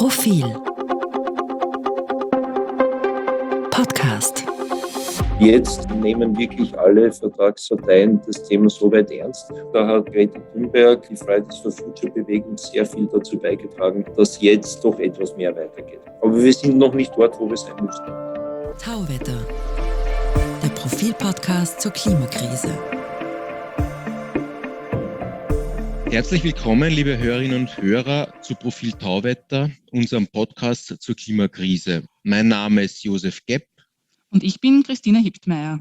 Profil Podcast. Jetzt nehmen wirklich alle Vertragsparteien das Thema so weit ernst. Da hat Greta Thunberg, die Fridays for Future Bewegung, sehr viel dazu beigetragen, dass jetzt doch etwas mehr weitergeht. Aber wir sind noch nicht dort, wo wir sein müssen. Tauwetter, der Profil-Podcast zur Klimakrise. Herzlich willkommen, liebe Hörerinnen und Hörer, zu Profil Tauwetter, unserem Podcast zur Klimakrise. Mein Name ist Josef Gepp. Und ich bin Christina Hiptmeier.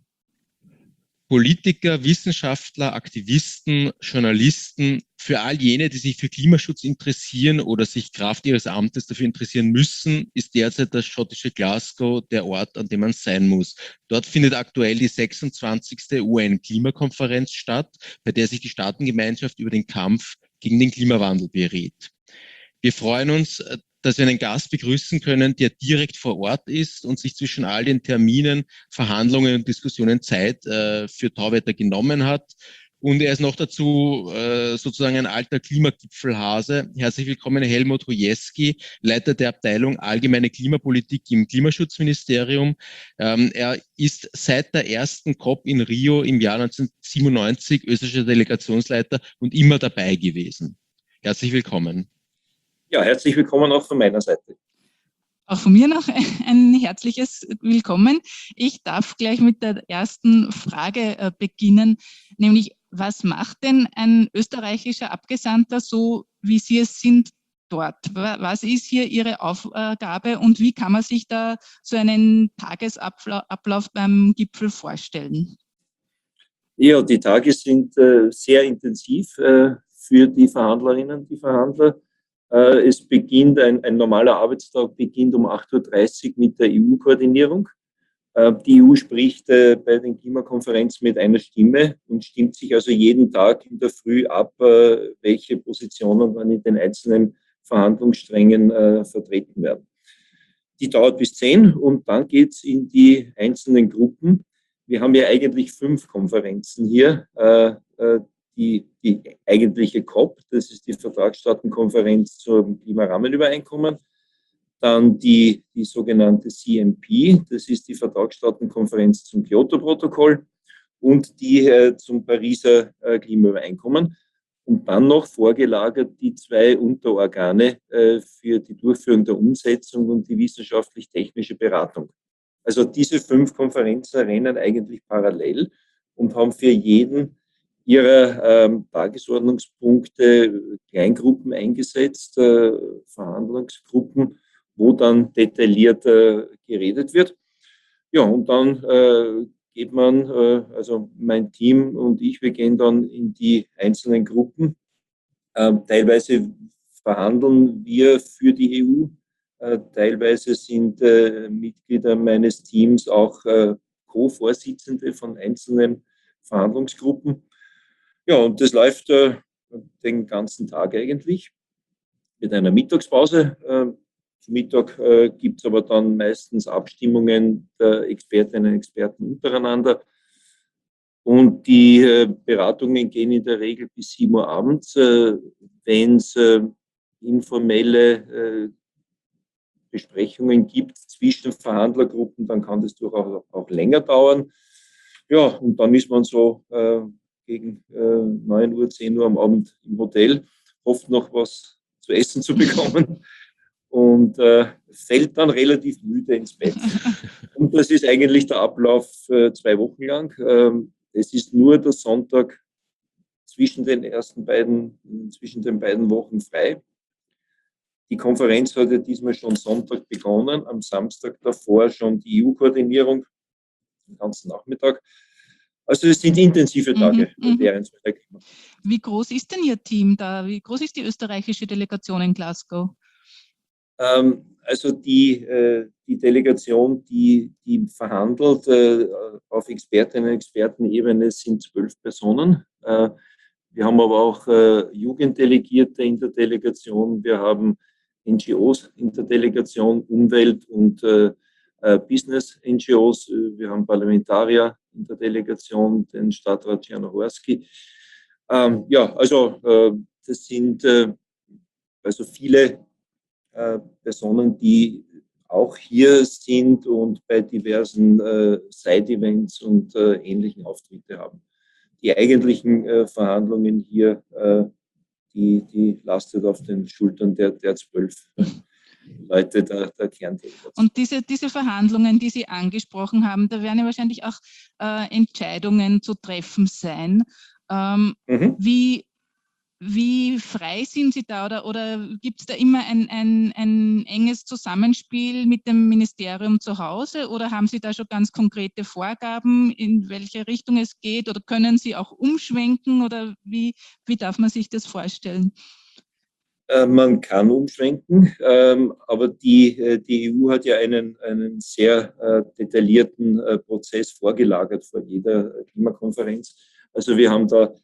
Politiker, Wissenschaftler, Aktivisten, Journalisten, für all jene, die sich für Klimaschutz interessieren oder sich Kraft ihres Amtes dafür interessieren müssen, ist derzeit das schottische Glasgow der Ort, an dem man sein muss. Dort findet aktuell die 26. UN-Klimakonferenz statt, bei der sich die Staatengemeinschaft über den Kampf gegen den Klimawandel berät. Wir freuen uns, dass wir einen Gast begrüßen können, der direkt vor Ort ist und sich zwischen all den Terminen, Verhandlungen und Diskussionen Zeit für Tauwetter genommen hat. Und er ist noch dazu sozusagen ein alter Klimagipfelhase. Herzlich willkommen, Helmut Rojewski, Leiter der Abteilung Allgemeine Klimapolitik im Klimaschutzministerium. Er ist seit der ersten COP in Rio im Jahr 1997 österreichischer Delegationsleiter und immer dabei gewesen. Herzlich willkommen. Ja, herzlich willkommen auch von meiner Seite. Auch von mir noch ein herzliches Willkommen. Ich darf gleich mit der ersten Frage beginnen, nämlich was macht denn ein österreichischer Abgesandter so, wie Sie es sind dort? Was ist hier Ihre Aufgabe und wie kann man sich da so einen Tagesablauf beim Gipfel vorstellen? Ja, die Tage sind sehr intensiv für die Verhandlerinnen, die Verhandler. Es beginnt, ein normaler Arbeitstag beginnt um 8.30 Uhr mit der EU-Koordinierung. Die EU spricht bei den Klimakonferenzen mit einer Stimme und stimmt sich also jeden Tag in der Früh ab, welche Positionen dann in den einzelnen Verhandlungssträngen vertreten werden. Die dauert bis 10 und dann geht es in die einzelnen Gruppen. Wir haben ja eigentlich 5 Konferenzen hier. Die eigentliche COP, das ist die Vertragsstaatenkonferenz zum Klimarahmenübereinkommen. Dann die sogenannte CMP, das ist die Vertragsstaatenkonferenz zum Kyoto-Protokoll und die zum Pariser Klimaübereinkommen. Und dann noch vorgelagert die 2 Unterorgane für die Durchführung der Umsetzung und die wissenschaftlich-technische Beratung. Also diese 5 Konferenzen rennen eigentlich parallel und haben für jeden ihrer Tagesordnungspunkte Kleingruppen eingesetzt, Verhandlungsgruppen, wo dann detailliert geredet wird. Ja, und dann geht man, also mein Team und ich, wir gehen dann in die einzelnen Gruppen. Teilweise verhandeln wir für die EU, teilweise sind Mitglieder meines Teams auch Co-Vorsitzende von einzelnen Verhandlungsgruppen. Ja, und das läuft den ganzen Tag eigentlich mit einer Mittagspause. Zum Mittag gibt es aber dann meistens Abstimmungen der Expertinnen und Experten untereinander. Und die Beratungen gehen in der Regel bis 7 Uhr abends. Wenn es informelle Besprechungen gibt zwischen Verhandlergruppen, dann kann das durchaus auch länger dauern. Ja, und dann ist man so gegen 9 Uhr, 10 Uhr am Abend im Hotel, hofft noch was zu essen zu bekommen und fällt dann relativ müde ins Bett. Und das ist eigentlich der Ablauf 2 Wochen lang. Es ist nur der Sonntag zwischen den beiden Wochen frei. Die Konferenz hat ja diesmal schon Sonntag begonnen, am Samstag davor schon die EU-Koordinierung, den ganzen Nachmittag. Also es sind intensive Tage während der Klima. Wie groß ist denn Ihr Team da? Wie groß ist die österreichische Delegation in Glasgow? Also die Delegation, die verhandelt auf Expertinnen- und Expertenebene, sind 12 Personen. Wir haben aber auch Jugenddelegierte in der Delegation. Wir haben NGOs in der Delegation, Umwelt- und Business-NGOs. Wir haben Parlamentarier in der Delegation, den Stadtrat Czarnohorski. Ja, also das sind also viele Personen, die auch hier sind und bei diversen Side-Events und ähnlichen Auftritte haben. Die eigentlichen Verhandlungen hier, die lastet auf den Schultern der 12 Leute der Kerndelegation. Und diese Verhandlungen, die Sie angesprochen haben, da werden ja wahrscheinlich auch Entscheidungen zu treffen sein. Wie frei sind Sie da oder gibt es da immer ein enges Zusammenspiel mit dem Ministerium zu Hause oder haben Sie da schon ganz konkrete Vorgaben, in welche Richtung es geht oder können Sie auch umschwenken oder wie darf man sich das vorstellen? Man kann umschwenken, aber die EU hat ja einen sehr detaillierten Prozess vorgelagert vor jeder Klimakonferenz. Also wir haben da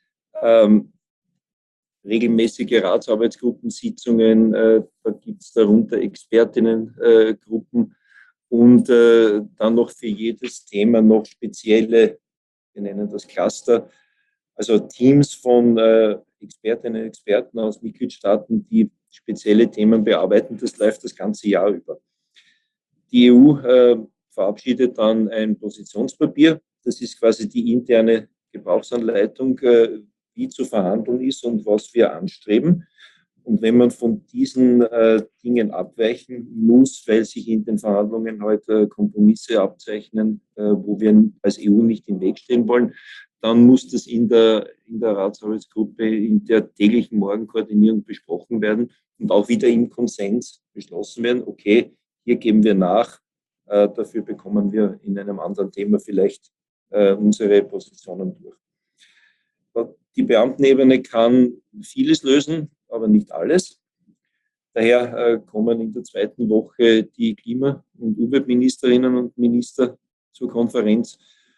regelmäßige Ratsarbeitsgruppensitzungen, da gibt es darunter Expertinnengruppen und dann noch für jedes Thema noch spezielle, wir nennen das Cluster, also Teams von Expertinnen und Experten aus Mitgliedstaaten, die spezielle Themen bearbeiten. Das läuft das ganze Jahr über. Die EU verabschiedet dann ein Positionspapier. Das ist quasi die interne Gebrauchsanleitung, wie zu verhandeln ist und was wir anstreben. Und wenn man von diesen Dingen abweichen muss, weil sich in den Verhandlungen heute Kompromisse abzeichnen, wo wir als EU nicht im Weg stehen wollen, dann muss das in der Ratsarbeitsgruppe in der täglichen Morgenkoordinierung besprochen werden und auch wieder im Konsens beschlossen werden. Okay, hier geben wir nach, dafür bekommen wir in einem anderen Thema vielleicht unsere Positionen durch. Die Beamtenebene kann vieles lösen, aber nicht alles. Daher kommen in der zweiten Woche die Klima- und Umweltministerinnen und Minister zur Konferenz.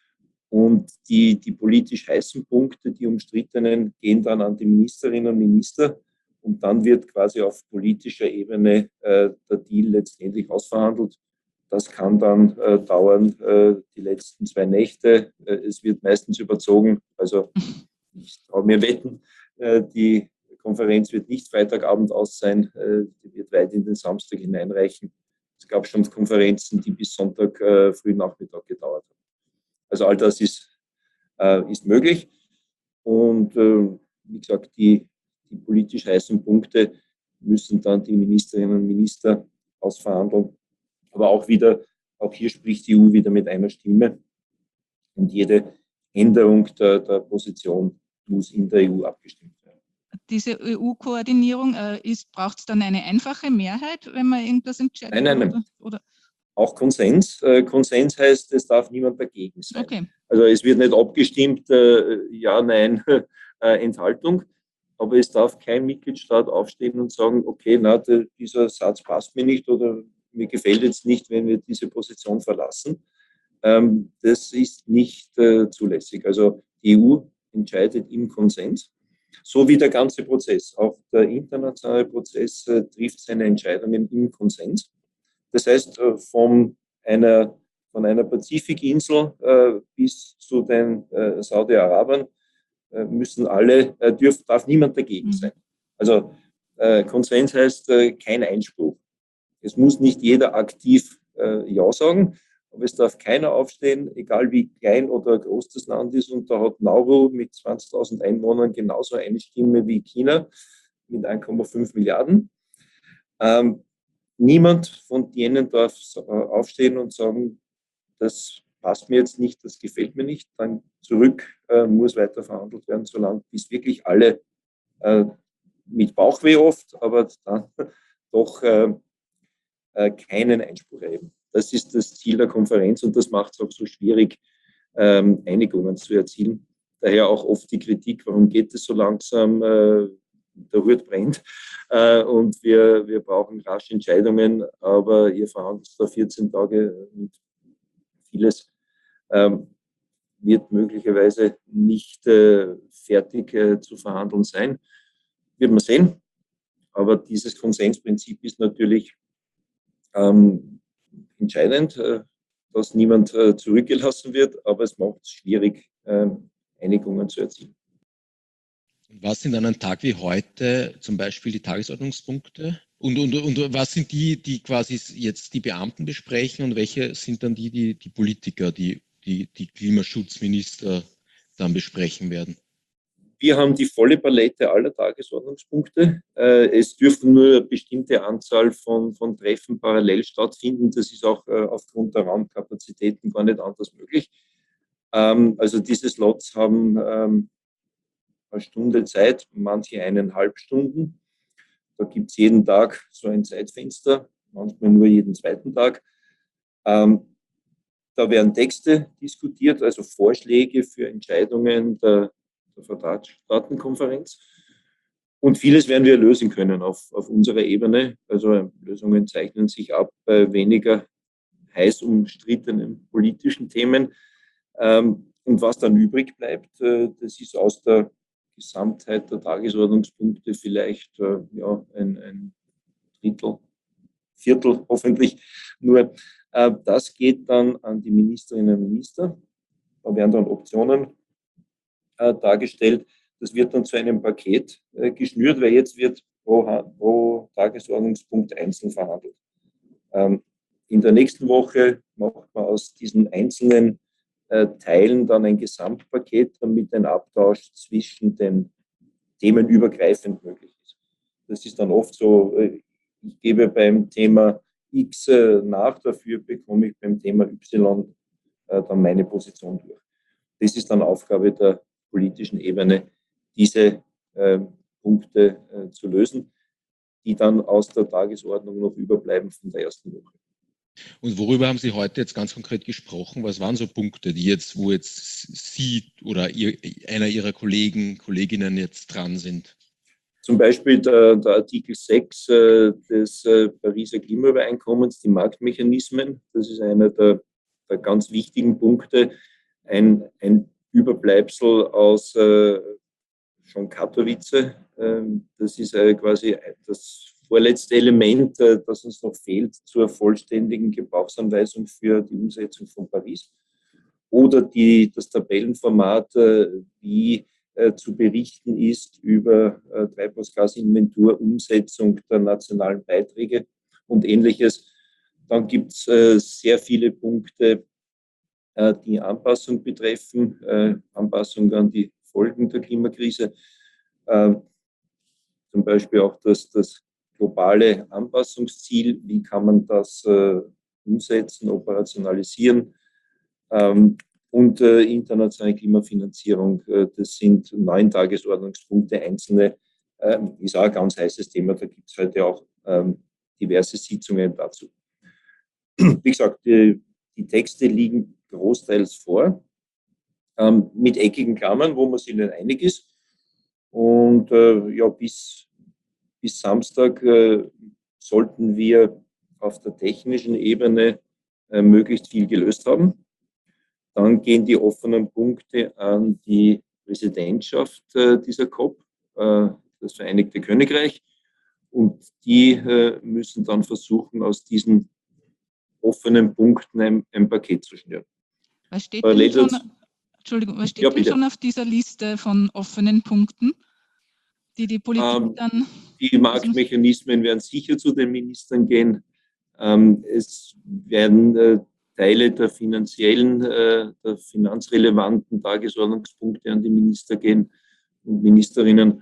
Und die politisch heißen Punkte, die umstrittenen, gehen dann an die Ministerinnen und Minister. Und dann wird quasi auf politischer Ebene der Deal letztendlich ausverhandelt. Das kann dann dauern, die letzten 2 Nächte. Es wird meistens überzogen. Also ich traue mir wetten, die Konferenz wird nicht Freitagabend aus sein, die wird weit in den Samstag hineinreichen. Es gab schon Konferenzen, die bis Sonntag frühen Nachmittag gedauert haben. Also all das ist möglich. Und wie gesagt, die politisch heißen Punkte müssen dann die Ministerinnen und Minister ausverhandeln. Aber auch hier spricht die EU wieder mit einer Stimme. Und jede Änderung der Position muss in der EU abgestimmt werden. Diese EU-Koordinierung, braucht es dann eine einfache Mehrheit, wenn man irgendwas entscheidet? Nein. Oder? Auch Konsens. Konsens heißt, es darf niemand dagegen sein. Okay. Also es wird nicht abgestimmt, ja, nein, Enthaltung, aber es darf kein Mitgliedstaat aufstehen und sagen, okay, na, dieser Satz passt mir nicht oder mir gefällt jetzt nicht, wenn wir diese Position verlassen. Das ist nicht zulässig. Also die EU entscheidet im Konsens, so wie der ganze Prozess. Auch der internationale Prozess trifft seine Entscheidungen im Konsens. Das heißt, von einer Pazifikinsel bis zu den Saudi-Arabern müssen alle, darf niemand dagegen sein. Also Konsens heißt kein Einspruch. Es muss nicht jeder aktiv Ja sagen, aber es darf keiner aufstehen, egal wie klein oder groß das Land ist. Und da hat Nauru mit 20.000 Einwohnern genauso eine Stimme wie China mit 1,5 Milliarden. Niemand von denen darf aufstehen und sagen, das passt mir jetzt nicht, das gefällt mir nicht. Dann zurück muss weiter verhandelt werden, solange bis wirklich alle mit Bauchweh oft, aber dann doch keinen Einspruch erheben. Das ist das Ziel der Konferenz und das macht es auch so schwierig, Einigungen zu erzielen. Daher auch oft die Kritik, warum geht es so langsam, der Hut brennt und wir brauchen rasch Entscheidungen, aber ihr verhandelt da 14 Tage und vieles wird möglicherweise nicht fertig zu verhandeln sein. Wird man sehen, aber dieses Konsensprinzip ist natürlich entscheidend, dass niemand zurückgelassen wird, aber es macht es schwierig, Einigungen zu erzielen. Was sind an einem Tag wie heute zum Beispiel die Tagesordnungspunkte Und was sind die quasi jetzt die Beamten besprechen und welche sind dann die Politiker, die Klimaschutzminister dann besprechen werden? Wir haben die volle Palette aller Tagesordnungspunkte. Es dürfen nur eine bestimmte Anzahl von Treffen parallel stattfinden. Das ist auch aufgrund der Raumkapazitäten gar nicht anders möglich. Also diese Slots haben eine Stunde Zeit, manche 1,5 Stunden. Da gibt es jeden Tag so ein Zeitfenster, manchmal nur jeden zweiten Tag. Da werden Texte diskutiert, also Vorschläge für Entscheidungen der Vertragsstaatenkonferenz. Und vieles werden wir lösen können auf unserer Ebene. Also Lösungen zeichnen sich ab bei weniger heiß umstrittenen politischen Themen. Und was dann übrig bleibt, das ist aus der Gesamtheit der Tagesordnungspunkte vielleicht ein Drittel, Viertel hoffentlich nur. Das geht dann an die Ministerinnen und Minister. Da werden dann Optionen dargestellt. Das wird dann zu einem Paket geschnürt, weil jetzt wird pro Tagesordnungspunkt einzeln verhandelt. In der nächsten Woche macht man aus diesen einzelnen Teilen dann ein Gesamtpaket, damit ein Austausch zwischen den Themen übergreifend möglich ist. Das ist dann oft so, ich gebe beim Thema X nach, dafür bekomme ich beim Thema Y dann meine Position durch. Das ist dann Aufgabe der politischen Ebene, diese Punkte zu lösen, die dann aus der Tagesordnung noch überbleiben von der ersten Woche. Und worüber haben Sie heute jetzt ganz konkret gesprochen? Was waren so Punkte, wo jetzt Sie oder einer Ihrer Kolleginnen jetzt dran sind? Zum Beispiel der Artikel 6 des Pariser Klimaübereinkommens, die Marktmechanismen. Das ist einer der ganz wichtigen Punkte. Ein Überbleibsel aus schon Katowice. Das ist quasi das vorletzte Element, das uns noch fehlt zur vollständigen Gebrauchsanweisung für die Umsetzung von Paris. Oder das Tabellenformat, wie zu berichten ist über Treibhausgasinventur, Umsetzung der nationalen Beiträge und Ähnliches. Dann gibt es sehr viele Punkte, die Anpassung betreffen, Anpassung an die Folgen der Klimakrise. Zum Beispiel auch das globale Anpassungsziel, wie kann man das umsetzen, operationalisieren. Und internationale Klimafinanzierung, das sind 9 Tagesordnungspunkte, einzelne, ist auch ein ganz heißes Thema, da gibt es heute auch diverse Sitzungen dazu. Wie gesagt, die Texte liegen großteils vor, mit eckigen Klammern, wo man sich nicht einig ist. Und bis Samstag sollten wir auf der technischen Ebene möglichst viel gelöst haben. Dann gehen die offenen Punkte an die Präsidentschaft dieser COP, das Vereinigte Königreich. Und die müssen dann versuchen, aus diesen offenen Punkten ein Paket zu schnüren. Was steht denn schon auf dieser Liste von offenen Punkten, die Politik dann... Die Marktmechanismen werden sicher zu den Ministern gehen. Es werden Teile der finanzrelevanten Tagesordnungspunkte an die Minister gehen und Ministerinnen.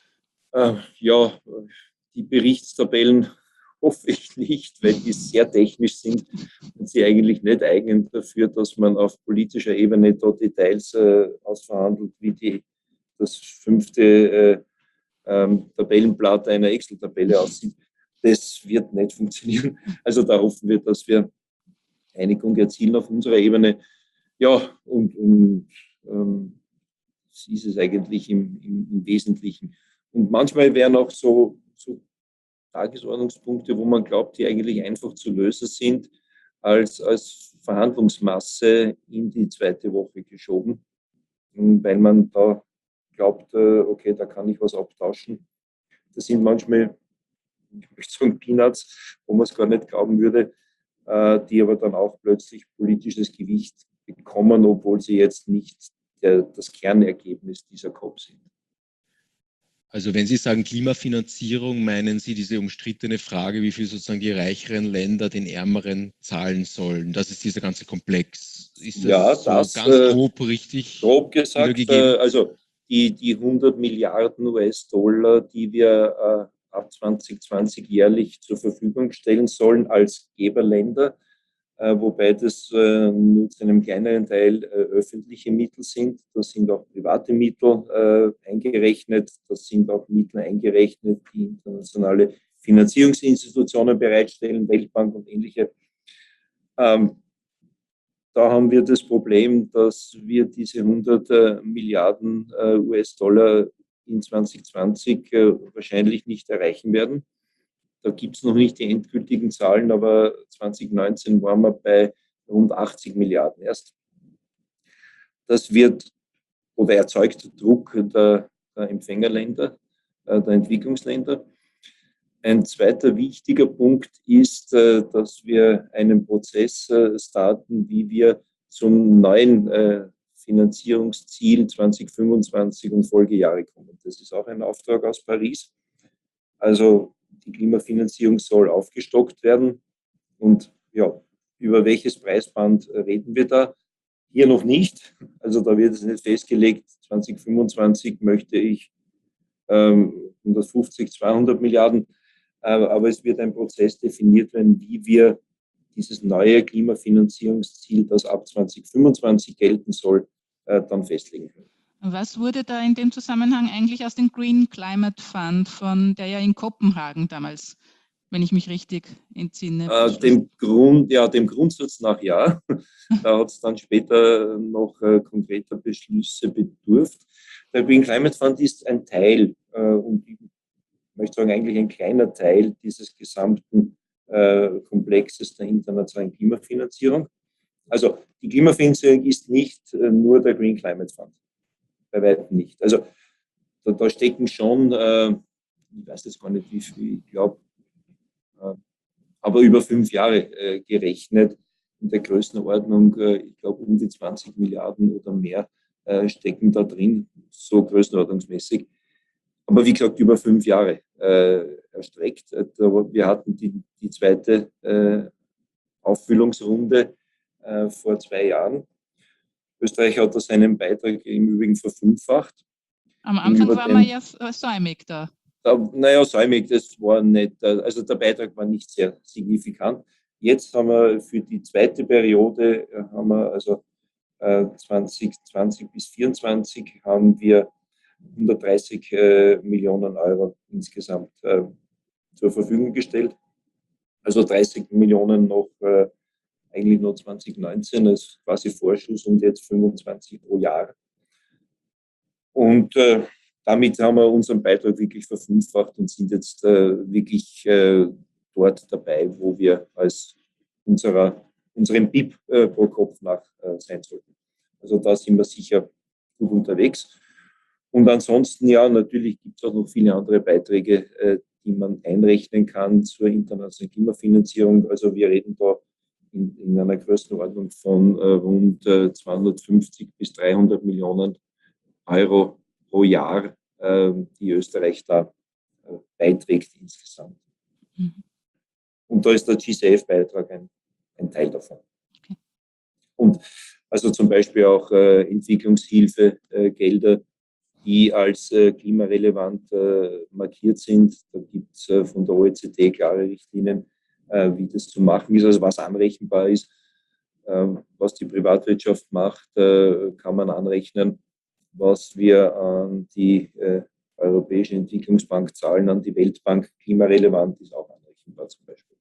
Die Berichtstabellen hoffe ich nicht, weil die sehr technisch sind und sie eigentlich nicht eignen dafür, dass man auf politischer Ebene dort Details ausverhandelt, wie das 5. Tabellenblatt einer Excel-Tabelle aussieht. Das wird nicht funktionieren. Also da hoffen wir, dass wir Einigung erzielen auf unserer Ebene. Ja, und das ist es eigentlich im Wesentlichen. Und manchmal wären auch so Tagesordnungspunkte, wo man glaubt, die eigentlich einfach zu lösen sind, als Verhandlungsmasse in die zweite Woche geschoben, weil man da glaubt, okay, da kann ich was abtauschen. Das sind manchmal, ich möchte sagen, Peanuts, wo man es gar nicht glauben würde, die aber dann auch plötzlich politisches Gewicht bekommen, obwohl sie jetzt nicht das Kernergebnis dieser COP sind. Also wenn Sie sagen Klimafinanzierung, meinen Sie diese umstrittene Frage, wie viel sozusagen die reicheren Länder den ärmeren zahlen sollen? Das ist dieser ganze Komplex. Ist Ja, das so ganz grob richtig grob gesagt, wiedergegeben? also die 100 Milliarden US-Dollar, die wir ab 2020 jährlich zur Verfügung stellen sollen als Geberländer, wobei das nur zu einem kleineren Teil öffentliche Mittel sind. Da sind auch private Mittel eingerechnet. Das sind auch Mittel eingerechnet, die internationale Finanzierungsinstitutionen bereitstellen, Weltbank und ähnliche. Da haben wir das Problem, dass wir diese 100 Milliarden US-Dollar in 2020 wahrscheinlich nicht erreichen werden. Da gibt es noch nicht die endgültigen Zahlen, aber 2019 waren wir bei rund 80 Milliarden erst. Das wird oder erzeugt Druck der Empfängerländer, der Entwicklungsländer. Ein zweiter wichtiger Punkt ist, dass wir einen Prozess starten, wie wir zum neuen Finanzierungsziel 2025 und Folgejahre kommen. Das ist auch ein Auftrag aus Paris. Also die Klimafinanzierung soll aufgestockt werden. Und ja, über welches Preisband reden wir da? Hier noch nicht. Also da wird es nicht festgelegt. 2025 möchte ich 150, 200 Milliarden. Aber es wird ein Prozess definiert werden, wie wir dieses neue Klimafinanzierungsziel, das ab 2025 gelten soll, dann festlegen können. Was wurde da in dem Zusammenhang eigentlich aus dem Green Climate Fund, von der ja in Kopenhagen damals, wenn ich mich richtig entsinne? Dem Grundsatz nach ja. Da hat es dann später noch konkreter Beschlüsse bedurft. Der Green Climate Fund ist ein Teil, und ich möchte sagen, eigentlich ein kleiner Teil dieses gesamten Komplexes der internationalen Klimafinanzierung. Also die Klimafinanzierung ist nicht nur der Green Climate Fund. Bei weitem nicht. Also da stecken schon, ich weiß jetzt gar nicht, wie viel, ich glaube, aber über 5 Jahre gerechnet, in der Größenordnung, ich glaube, um die 20 Milliarden oder mehr stecken da drin, so größenordnungsmäßig. Aber wie gesagt, über 5 Jahre erstreckt. Wir hatten die zweite Auffüllungsrunde vor 2 Jahren. Österreich hat da seinen Beitrag im Übrigen verfünffacht. Am Anfang waren wir ja säumig da. Naja, säumig, das war nicht, also der Beitrag war nicht sehr signifikant. Jetzt haben wir für die zweite Periode, haben wir also 2020 bis 2024 haben wir 130 Millionen Euro insgesamt zur Verfügung gestellt. Also 30 Millionen noch eigentlich nur 2019 als quasi Vorschuss und jetzt 25 pro Jahr. Und damit haben wir unseren Beitrag wirklich verfünffacht und sind jetzt wirklich dort dabei, wo wir als unserem BIP pro Kopf nach sein sollten. Also da sind wir sicher gut unterwegs. Und ansonsten, ja, natürlich gibt es auch noch viele andere Beiträge, die man einrechnen kann zur internationalen Klimafinanzierung. Also wir reden da in einer Größenordnung von rund 250 bis 300 Millionen Euro pro Jahr, die Österreich da beiträgt insgesamt. Mhm. Und da ist der GCF-Beitrag ein Teil davon. Okay. Und also zum Beispiel auch Entwicklungshilfegelder, die als klimarelevant markiert sind. Da gibt es von der OECD klare Richtlinien, wie das zu machen ist, also was anrechenbar ist. Was die Privatwirtschaft macht, kann man anrechnen. Was wir an die Europäische Entwicklungsbank zahlen, an die Weltbank, klimarelevant ist auch anrechenbar zum Beispiel.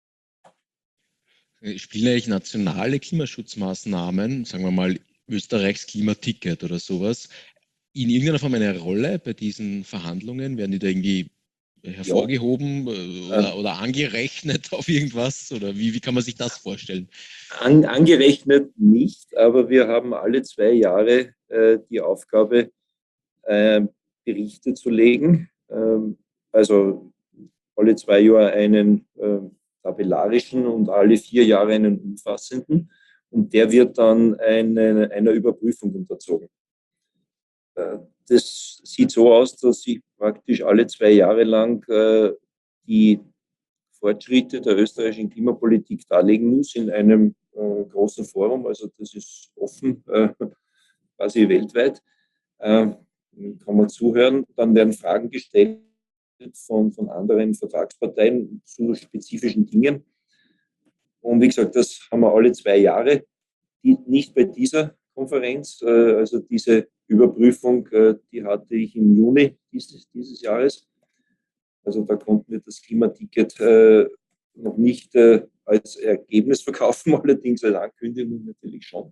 Spielen eigentlich nationale Klimaschutzmaßnahmen, sagen wir mal Österreichs Klimaticket oder sowas, in irgendeiner Form eine Rolle bei diesen Verhandlungen? Werden die da irgendwie hervorgehoben oder angerechnet auf irgendwas? Oder wie kann man sich das vorstellen? Angerechnet nicht, aber wir haben alle 2 Jahre die Aufgabe, Berichte zu legen. Also alle 2 Jahre einen tabellarischen und alle 4 Jahre einen umfassenden. Und der wird dann einer Überprüfung unterzogen. Das sieht so aus, dass ich praktisch alle 2 Jahre lang die Fortschritte der österreichischen Klimapolitik darlegen muss in einem großen Forum. Also das ist offen, quasi weltweit. Kann man zuhören. Dann werden Fragen gestellt von anderen Vertragsparteien zu spezifischen Dingen. Und wie gesagt, das haben wir alle 2 Jahre. Nicht bei dieser Konferenz, also diese Überprüfung, die hatte ich im Juni dieses Jahres. Also da konnten wir das Klimaticket noch nicht als Ergebnis verkaufen, allerdings als Ankündigung natürlich schon.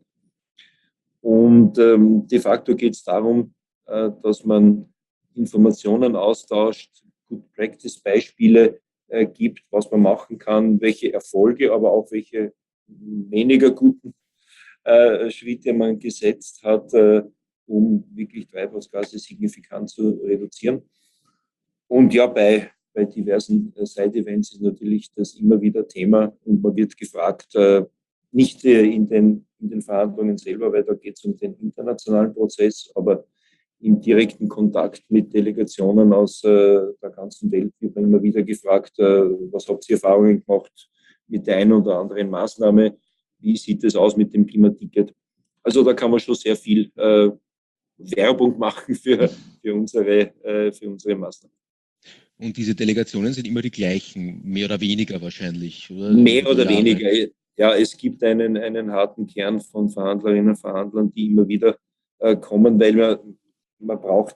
Und de facto geht es darum, dass man Informationen austauscht, Good Practice Beispiele gibt, was man machen kann, welche Erfolge, aber auch welche weniger guten Schritte man gesetzt hat, um wirklich Treibhausgase signifikant zu reduzieren. Und ja, bei diversen Side-Events ist natürlich das immer wieder Thema und man wird gefragt, nicht in den Verhandlungen selber, weil da geht es um den internationalen Prozess, aber im direkten Kontakt mit Delegationen aus der ganzen Welt wird man immer wieder gefragt, was habt ihr Erfahrungen gemacht mit der einen oder anderen Maßnahme, wie sieht es aus mit dem Klimaticket? Also da kann man schon sehr viel Werbung machen für unsere Maßnahmen. Und diese Delegationen sind immer die gleichen, mehr oder weniger wahrscheinlich, oder? Mehr oder weniger. Ja, es gibt einen harten Kern von Verhandlerinnen und Verhandlern, die immer wieder kommen, weil man braucht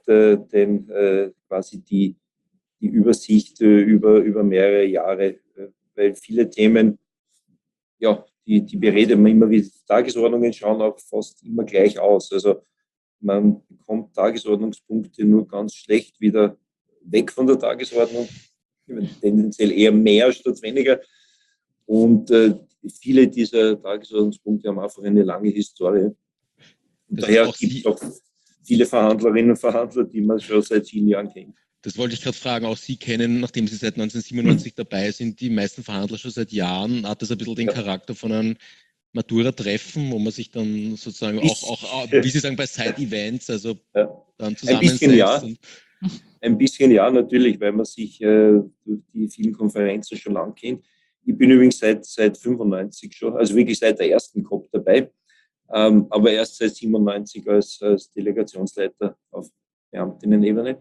quasi die Übersicht über mehrere Jahre, weil viele Themen, ja, die bereden man immer wieder. Die Tagesordnungen schauen auch fast immer gleich aus. Also man bekommt Tagesordnungspunkte nur ganz schlecht wieder weg von der Tagesordnung, tendenziell eher mehr statt weniger. Und viele dieser Tagesordnungspunkte haben einfach eine lange Historie. Und daher gibt es auch viele Verhandlerinnen und Verhandler, die man schon seit vielen Jahren kennt. Das wollte ich gerade fragen. Auch Sie kennen, nachdem Sie seit 1997 dabei sind, die meisten Verhandler schon seit Jahren. Hat das ein bisschen den Charakter von einem Matura-Treffen, wo man sich dann sozusagen auch wie Sie sagen, bei Side-Events, also dann zusammensetzt? Ein bisschen ja, natürlich, weil man sich durch die vielen Konferenzen schon lang kennt. Ich bin übrigens seit 1995 schon, also wirklich seit der ersten COP dabei, aber erst seit 1997 als Delegationsleiter auf Beamtinnen-Ebene.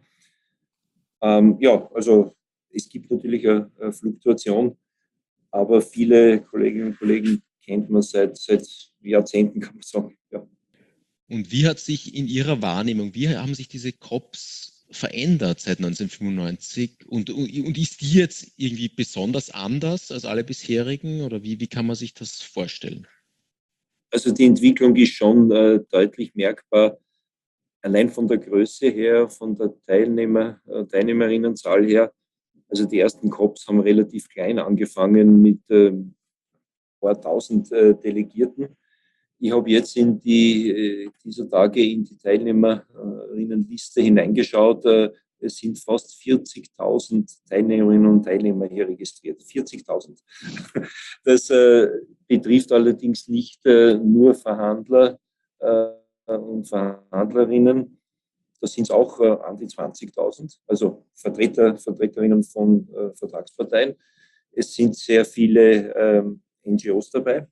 Ja, also es gibt natürlich eine Fluktuation, aber viele Kolleginnen und Kollegen kennt man seit Jahrzehnten, kann man sagen. Ja. Und wie hat sich in Ihrer Wahrnehmung, wie haben sich diese COPs verändert seit 1995 und ist die jetzt irgendwie besonders anders als alle bisherigen oder wie kann man sich das vorstellen? Also die Entwicklung ist schon deutlich merkbar, allein von der Größe her, von der Teilnehmerinnenzahl her. Also die ersten COPs haben relativ klein angefangen mit ein paar tausend Delegierten. Ich habe jetzt in dieser Tage in die Teilnehmerinnenliste hineingeschaut. Es sind fast 40.000 Teilnehmerinnen und Teilnehmer hier registriert. 40.000. Das betrifft allerdings nicht nur Verhandler und Verhandlerinnen. Da sind es auch an die 20.000, also Vertreterinnen von Vertragsparteien. Es sind sehr viele NGOs dabei.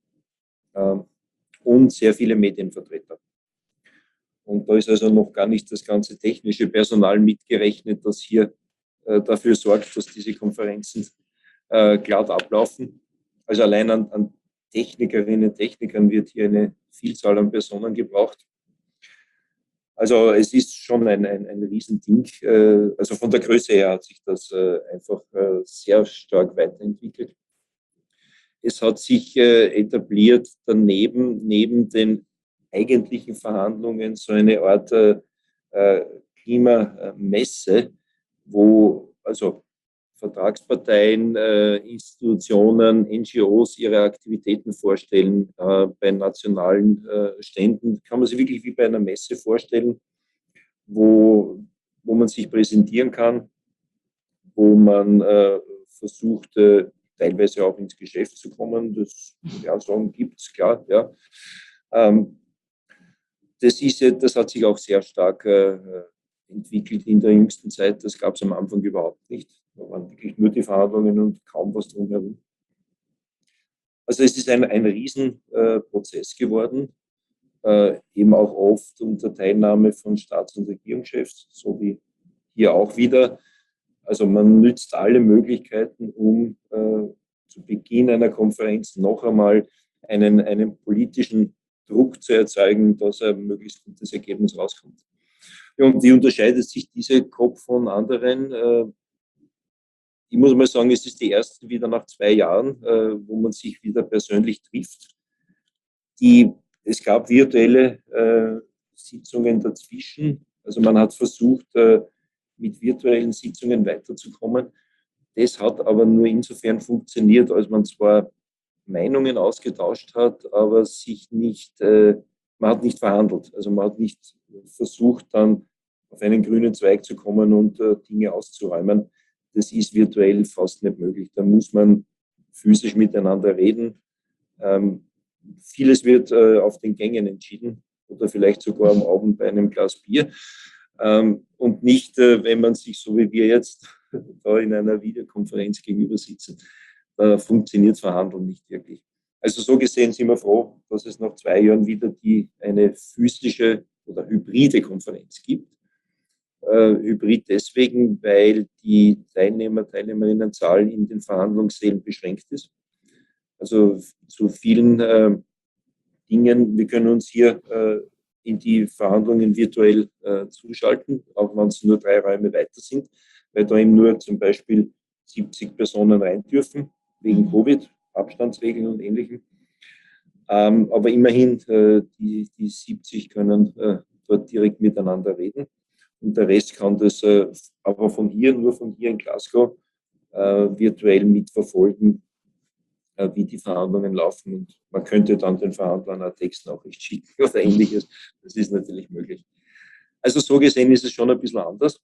Und sehr viele Medienvertreter. Und da ist also noch gar nicht das ganze technische Personal mitgerechnet, das hier dafür sorgt, dass diese Konferenzen glatt ablaufen. Also allein an Technikerinnen und Technikern wird hier eine Vielzahl an Personen gebraucht. Also es ist schon ein Riesending. Also von der Größe her hat sich das einfach sehr stark weiterentwickelt. Es hat sich etabliert neben den eigentlichen Verhandlungen so eine Art Klimamesse, wo also Vertragsparteien, Institutionen, NGOs ihre Aktivitäten vorstellen bei nationalen Ständen. Kann man sich wirklich wie bei einer Messe vorstellen, wo man sich präsentieren kann, wo man versucht, teilweise auch ins Geschäft zu kommen. Das, ja, sagen gibt es, klar. Ja. Das hat sich auch sehr stark entwickelt in der jüngsten Zeit. Das gab es am Anfang überhaupt nicht. Da waren wirklich nur die Verhandlungen und kaum was drumherum. Also es ist ein Riesenprozess geworden, eben auch oft unter Teilnahme von Staats- und Regierungschefs, so wie hier auch wieder. Also man nützt alle Möglichkeiten, um zu Beginn einer Konferenz noch einmal einen politischen Druck zu erzeugen, dass ein möglichst gutes Ergebnis rauskommt. Und wie unterscheidet sich diese COP von anderen? Ich muss mal sagen, es ist die erste wieder nach 2 Jahren, wo man sich wieder persönlich trifft. Es gab virtuelle Sitzungen dazwischen. Also man hat versucht, mit virtuellen Sitzungen weiterzukommen. Das hat aber nur insofern funktioniert, als man zwar Meinungen ausgetauscht hat, aber man hat nicht verhandelt. Also man hat nicht versucht, dann auf einen grünen Zweig zu kommen und Dinge auszuräumen. Das ist virtuell fast nicht möglich. Da muss man physisch miteinander reden. Vieles wird auf den Gängen entschieden oder vielleicht sogar am Abend bei einem Glas Bier. Und nicht, wenn man sich so wie wir jetzt da in einer Videokonferenz gegenüber sitzen. Da funktioniert Verhandeln nicht wirklich. Also so gesehen sind wir froh, dass es nach 2 Jahren wieder eine physische oder hybride Konferenz gibt. Hybrid deswegen, weil die Teilnehmerinnenzahl in den Verhandlungssälen beschränkt ist. Also zu vielen Dingen, wir können uns hier in die Verhandlungen virtuell zuschalten, auch wenn es nur 3 Räume weiter sind, weil da eben nur zum Beispiel 70 Personen rein dürfen, wegen Covid, Abstandsregeln und Ähnlichem. Aber immerhin, die 70 können dort direkt miteinander reden. Und der Rest kann das aber nur von hier in Glasgow virtuell mitverfolgen, wie die Verhandlungen laufen. Und man könnte dann den Verhandlern eine Textnachricht schicken oder Ähnliches. Das ist natürlich möglich. Also so gesehen ist es schon ein bisschen anders.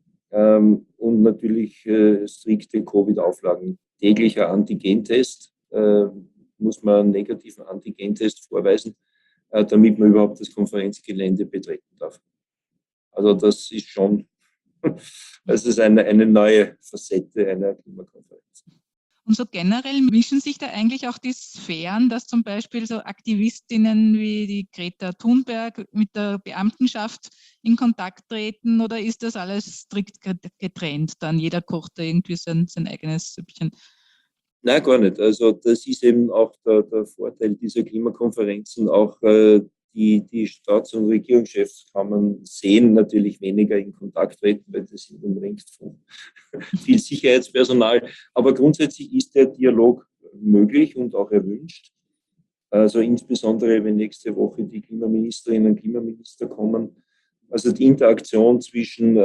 Und natürlich strikte Covid-Auflagen. Täglicher Antigentest, muss man einen negativen Antigentest vorweisen, damit man überhaupt das Konferenzgelände betreten darf. Also das ist schon, das ist eine neue Facette einer Klimakonferenz. Und so generell mischen sich da eigentlich auch die Sphären, dass zum Beispiel so Aktivistinnen wie die Greta Thunberg mit der Beamtenschaft in Kontakt treten, oder ist das alles strikt getrennt dann? Jeder kocht da irgendwie sein eigenes Süppchen. Nein, gar nicht. Also das ist eben auch der Vorteil dieser Klimakonferenzen. Auch die Staats- und Regierungschefs kann man sehen, natürlich weniger in Kontakt treten, weil das sind umringt von viel Sicherheitspersonal. Aber grundsätzlich ist der Dialog möglich und auch erwünscht. Also insbesondere, wenn nächste Woche die Klimaministerinnen und Klimaminister kommen. Also die Interaktion zwischen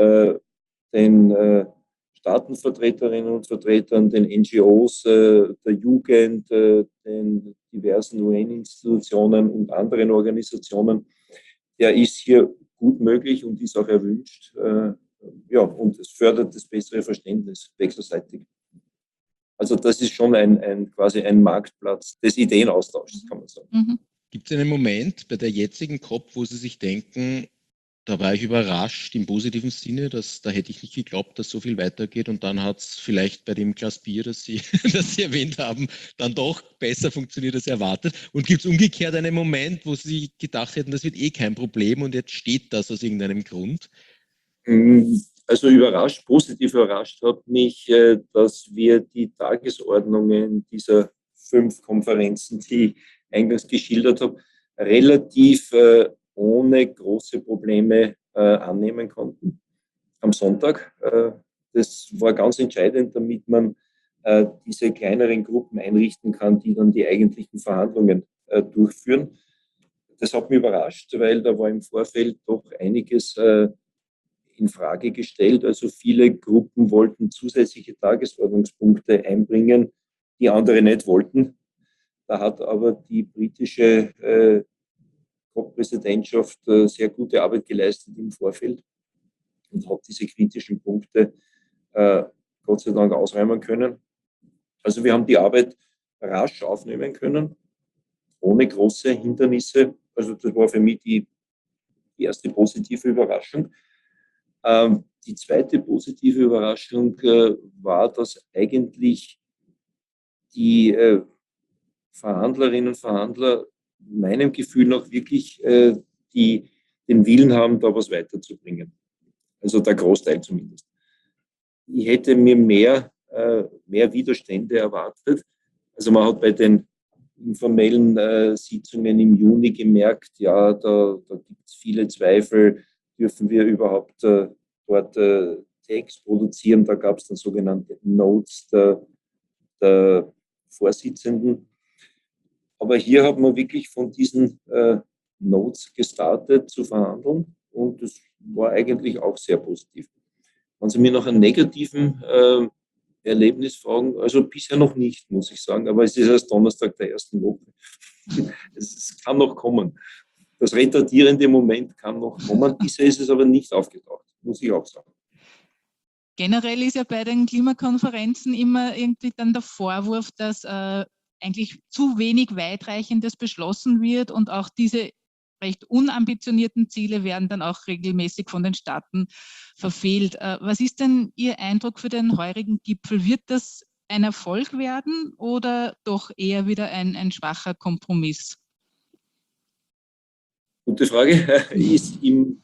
den Staatenvertreterinnen und Vertretern, den NGOs, der Jugend, den diversen UN-Institutionen und anderen Organisationen, der ist hier gut möglich und ist auch erwünscht. Ja, und es fördert das bessere Verständnis wechselseitig. Also das ist schon quasi ein Marktplatz des Ideenaustauschs, kann man sagen. Mhm. Gibt es einen Moment bei der jetzigen COP, wo Sie sich denken, da war ich überrascht im positiven Sinne, da hätte ich nicht geglaubt, dass so viel weitergeht, und dann hat es vielleicht bei dem Glas Bier, das Sie erwähnt haben, dann doch besser funktioniert als erwartet? Und gibt es umgekehrt einen Moment, wo Sie gedacht hätten, das wird kein Problem und jetzt steht das aus irgendeinem Grund? Also positiv überrascht hat mich, dass wir die Tagesordnungen dieser 5 Konferenzen, die ich eingangs geschildert habe, relativ ohne große Probleme annehmen konnten am Sonntag. Das war ganz entscheidend, damit man diese kleineren Gruppen einrichten kann, die dann die eigentlichen Verhandlungen durchführen. Das hat mich überrascht, weil da war im Vorfeld doch einiges in Frage gestellt. Also viele Gruppen wollten zusätzliche Tagesordnungspunkte einbringen, die andere nicht wollten. Da hat aber die britische COP-Präsidentschaft sehr gute Arbeit geleistet im Vorfeld und hat diese kritischen Punkte Gott sei Dank ausräumen können. Also wir haben die Arbeit rasch aufnehmen können, ohne große Hindernisse. Also das war für mich die die erste positive Überraschung. Die zweite positive Überraschung war, dass eigentlich die Verhandlerinnen und Verhandler meinem Gefühl nach wirklich den Willen haben, da was weiterzubringen. Also der Großteil zumindest. Ich hätte mir mehr Widerstände erwartet. Also man hat bei den informellen Sitzungen im Juni gemerkt, ja, da gibt es viele Zweifel, dürfen wir überhaupt dort Text produzieren. Da gab es dann sogenannte Notes der Vorsitzenden. Aber hier hat man wirklich von diesen Notes gestartet zu verhandeln und das war eigentlich auch sehr positiv. Wenn Sie mir nach einem negativen Erlebnis fragen, also bisher noch nicht, muss ich sagen, aber es ist erst Donnerstag der ersten Woche. Es kann noch kommen. Das retardierende Moment kann noch kommen. Bisher ist es aber nicht aufgetaucht, muss ich auch sagen. Generell ist ja bei den Klimakonferenzen immer irgendwie dann der Vorwurf, dass eigentlich zu wenig Weitreichendes beschlossen wird und auch diese recht unambitionierten Ziele werden dann auch regelmäßig von den Staaten verfehlt. Was ist denn Ihr Eindruck für den heurigen Gipfel? Wird das ein Erfolg werden oder doch eher wieder ein schwacher Kompromiss? Gute Frage. Ist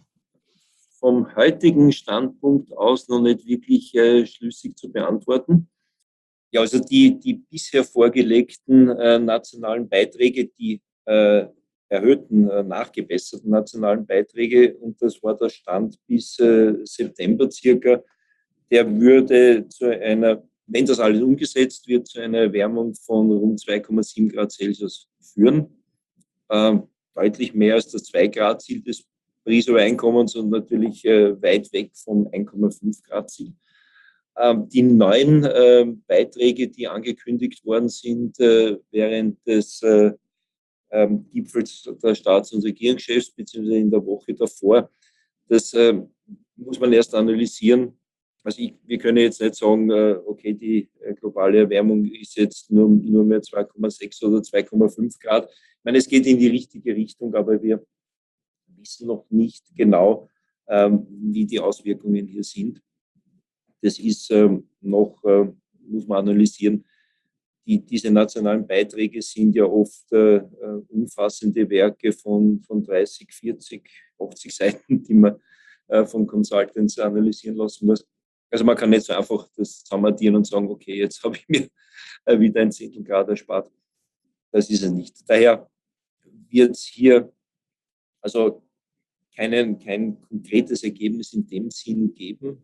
vom heutigen Standpunkt aus noch nicht wirklich schlüssig zu beantworten. Ja, also die bisher vorgelegten nationalen Beiträge, die erhöhten, nachgebesserten nationalen Beiträge, und das war der Stand bis September circa, der würde zu einer, wenn das alles umgesetzt wird, zu einer Erwärmung von rund 2,7 Grad Celsius führen. Deutlich mehr als das 2-Grad-Ziel des Paris-Übereinkommens und natürlich weit weg vom 1,5-Grad-Ziel. Die neuen Beiträge, die angekündigt worden sind während des Gipfels der Staats- und Regierungschefs, beziehungsweise in der Woche davor, das muss man erst analysieren. Also wir können jetzt nicht sagen, okay, die globale Erwärmung ist jetzt nur mehr 2,6 oder 2,5 Grad. Ich meine, es geht in die richtige Richtung, aber wir wissen noch nicht genau, wie die Auswirkungen hier sind. Das ist noch, muss man analysieren. Diese nationalen Beiträge sind ja oft umfassende Werke von 30, 40, 80 Seiten, die man von Consultants analysieren lassen muss. Also man kann nicht so einfach das zusammenaddieren und sagen, okay, jetzt habe ich mir wieder ein Zehntelgrad erspart. Das ist es nicht. Daher wird es hier also kein konkretes Ergebnis in dem Sinn geben.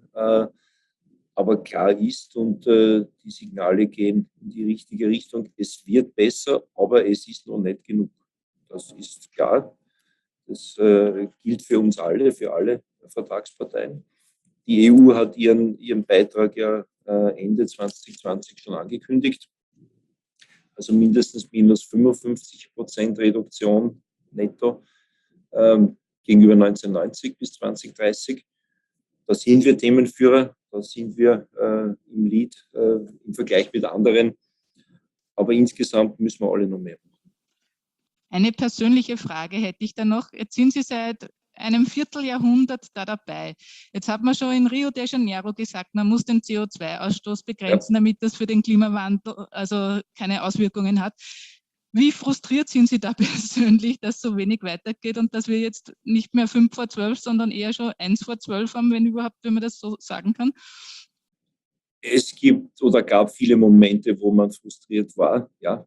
Aber klar ist, und die Signale gehen in die richtige Richtung, es wird besser, aber es ist noch nicht genug. Das ist klar. Das gilt für uns alle, für alle Vertragsparteien. Die EU hat ihren Beitrag ja Ende 2020 schon angekündigt. Also mindestens minus 55% Reduktion netto gegenüber 1990 bis 2030. Da sind wir Themenführer, da sind wir im Lead im Vergleich mit anderen. Aber insgesamt müssen wir alle noch mehr machen. Eine persönliche Frage hätte ich da noch. Jetzt sind Sie seit einem Vierteljahrhundert da dabei. Jetzt hat man schon in Rio de Janeiro gesagt, man muss den CO2-Ausstoß begrenzen, damit das für den Klimawandel also keine Auswirkungen hat. Wie frustriert sind Sie da persönlich, dass so wenig weitergeht und dass wir jetzt nicht mehr 5 vor 12, sondern eher schon 1 vor 12 haben, wenn man das so sagen kann? Es gibt oder gab viele Momente, wo man frustriert war, ja.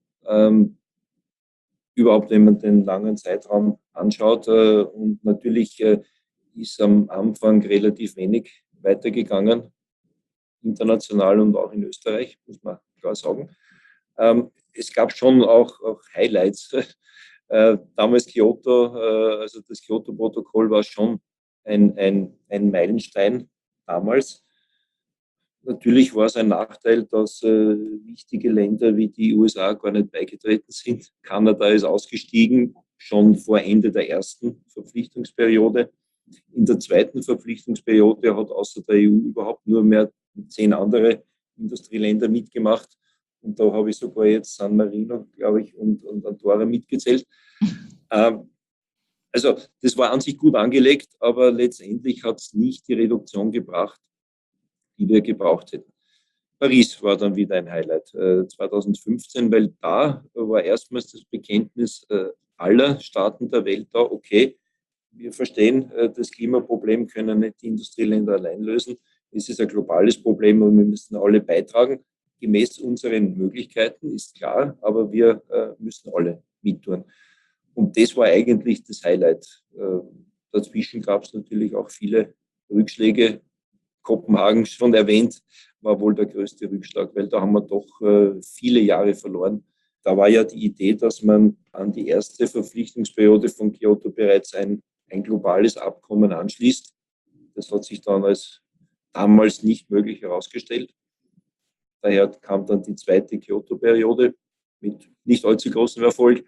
Überhaupt, wenn man den langen Zeitraum anschaut. Und natürlich ist am Anfang relativ wenig weitergegangen, international und auch in Österreich, muss man klar sagen. Es gab schon auch Highlights. Damals Kyoto, also das Kyoto-Protokoll war schon ein Meilenstein damals. Natürlich war es ein Nachteil, dass wichtige Länder wie die USA gar nicht beigetreten sind. Kanada ist ausgestiegen, schon vor Ende der ersten Verpflichtungsperiode. In der zweiten Verpflichtungsperiode hat außer der EU überhaupt nur mehr 10 andere Industrieländer mitgemacht. Und da habe ich sogar jetzt San Marino, glaube ich, und Andorra mitgezählt. Also das war an sich gut angelegt, aber letztendlich hat es nicht die Reduktion gebracht, die wir gebraucht hätten. Paris war dann wieder ein Highlight 2015, weil da war erstmals das Bekenntnis aller Staaten der Welt da, okay, wir verstehen, das Klimaproblem können nicht die Industrieländer allein lösen. Es ist ein globales Problem und wir müssen alle beitragen. Gemäß unseren Möglichkeiten ist klar, aber wir müssen alle mittun. Und das war eigentlich das Highlight. Dazwischen gab es natürlich auch viele Rückschläge. Kopenhagen, schon erwähnt, war wohl der größte Rückschlag, weil da haben wir doch viele Jahre verloren. Da war ja die Idee, dass man an die erste Verpflichtungsperiode von Kyoto bereits ein globales Abkommen anschließt. Das hat sich dann als damals nicht möglich herausgestellt. Daher kam dann die zweite Kyoto-Periode mit nicht allzu großem Erfolg.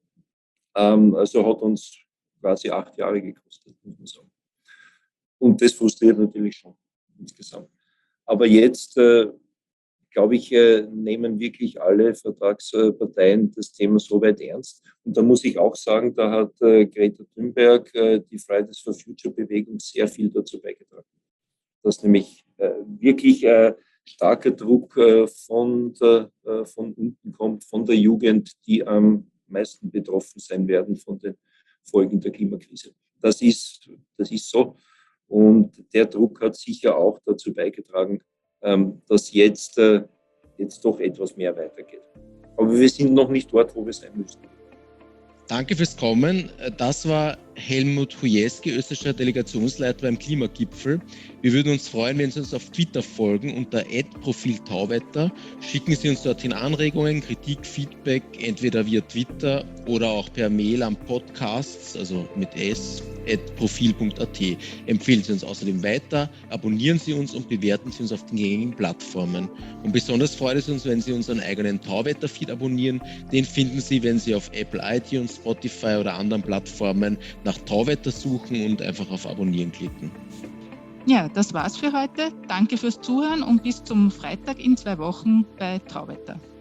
Also hat uns quasi 8 Jahre gekostet, muss man sagen. Und das frustriert natürlich schon insgesamt. Aber jetzt, glaube ich, nehmen wirklich alle Vertragsparteien das Thema so weit ernst. Und da muss ich auch sagen, da hat Greta Thunberg, die Fridays for Future Bewegung, sehr viel dazu beigetragen. Dass nämlich wirklich starker Druck von unten kommt, von der Jugend, die am meisten betroffen sein werden von den Folgen der Klimakrise. Das ist so. Und der Druck hat sicher auch dazu beigetragen, dass jetzt doch etwas mehr weitergeht. Aber wir sind noch nicht dort, wo wir sein müssen. Danke fürs Kommen. Das war Helmut Chujewski, österreichischer Delegationsleiter beim Klimagipfel. Wir würden uns freuen, wenn Sie uns auf Twitter folgen unter @profiltauwetter. Schicken Sie uns dorthin Anregungen, Kritik, Feedback, entweder via Twitter oder auch per Mail am Podcasts, also mit s@profil.at. Empfehlen Sie uns außerdem weiter, abonnieren Sie uns und bewerten Sie uns auf den gängigen Plattformen. Und besonders freut es uns, wenn Sie unseren eigenen Tauwetter-Feed abonnieren. Den finden Sie, wenn Sie auf Apple, iTunes, Spotify oder anderen Plattformen nach Tauwetter suchen und einfach auf Abonnieren klicken. Ja, das war's für heute. Danke fürs Zuhören und bis zum Freitag in 2 Wochen bei Tauwetter.